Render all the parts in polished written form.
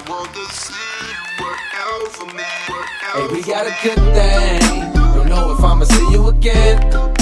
want to see you work out for me. Hey, we got a good thing. Don't know if I'ma see you again,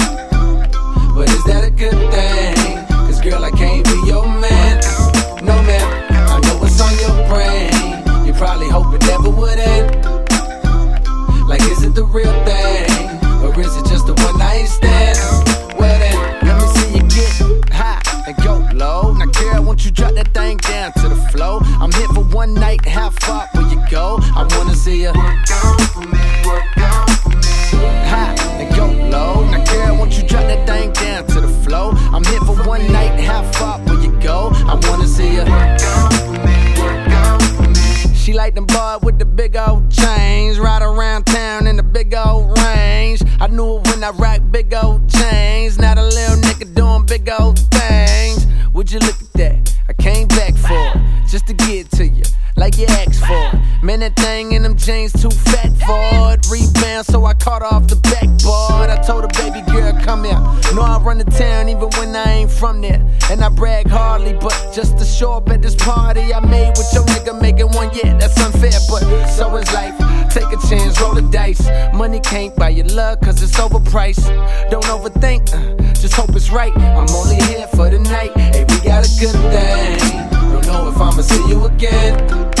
but is that a good thing? Cause girl, I can't be your man. No man, I know what's on your brain. You probably hope it never would end. Like, is it the real thing? Or is it just a one night stand? Well then, let me see you get high and go low. Now girl, won't you drop that thing down to the floor? I'm here for one night, how far will you go? I wanna see you Work out for me, work out for me. high and go low. Now girl, won't you drop that thing down to the floor? I'm here for one night, how far will you go? I wanna see you Work out for me, work out for me. She like them boys with the big old chains, ride around town in the big old range. I knew it when I rock big old chains. Now the little nigga doing big old things. Would you look at that? I came back for it, just to get to you, like you asked for it. Man, that thing in them jeans too fat for it. Rebound, so I caught off the backboard. I told her, baby girl, come here. Know I run the town even when I ain't from there. And I brag hardly, but just to show up at this party I made with your nigga making one, yeah, that's unfair, but so is life. Take a chance, roll the dice. Money can't buy your love, cause it's overpriced. Don't overthink, just hope it's right. I'm only here for the night. Hey, we got a good thing. Don't know if I'ma see you again,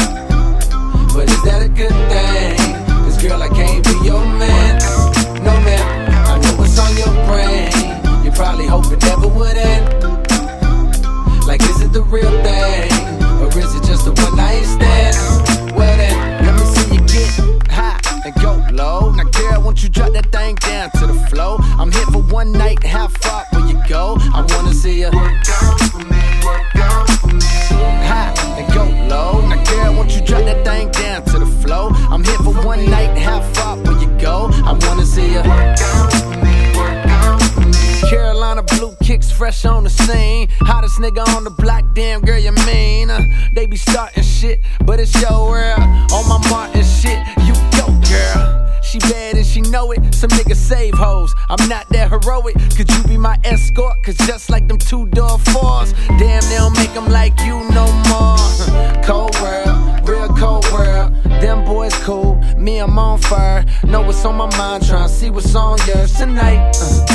but is that a good thing? Cause girl, I can't be your man. No man, I know what's on your brain. You probably hope it never would end. Like, is it the real thing? Or is it just a one night stand? Well then, let me see you get high and go low. Now girl, won't you drop that thing down to the floor? I'm here for one night, how far will you go? I wanna see you Work out for me, work out for me. high and go low. Now girl, won't you drop that thing down to the floor? I'm here for one night, how far will you go? I wanna see you Work out for me, work out for me. Carolina blue kicks fresh on the scene. Hottest nigga on the block, damn girl, you mean? They be starting shit, but it's your world. On my Martin shit, you go, girl. She bad and she know it. Some niggas save hoes. I'm not that heroic. Could you be my escort? Cause just like them two-door fours, damn, they don't make them like you no more. Cold world, real cold world. Them boys cool, me, I'm on fire. Know what's on my mind, tryna see what's on yours tonight.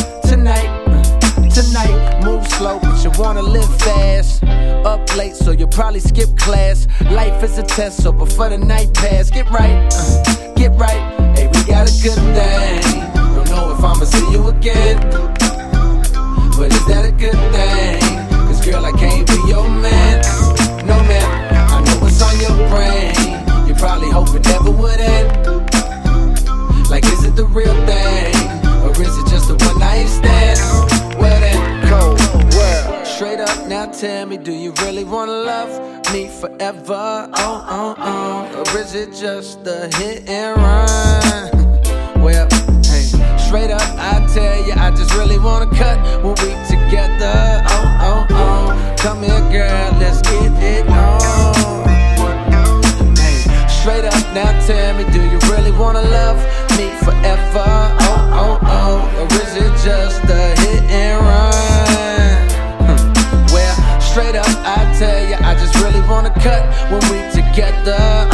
Tonight, move slow, but you wanna live fast. Up late, so you'll probably skip class. Life is a test, so before the night pass, get right, get right. Hey, we got a good thing. Don't know if I'ma see you again, but is that a good thing? Cause girl, I can't be your man. No man, I know what's on your brain. You probably hope it never would end. Like, is it the real thing? Or is it just a one night stand? Well then, cold world. Straight up, now tell me, do you really wanna love me forever? Or is it just a hit and run? Well, hey, straight up, I tell you, I just really wanna cut when we together. Come here, girl, let's get it on. Hey, straight up, now tell me, do you really wanna love me forever? Or is it just a hit and run? Well, straight up, I tell you, I just really wanna cut when we together.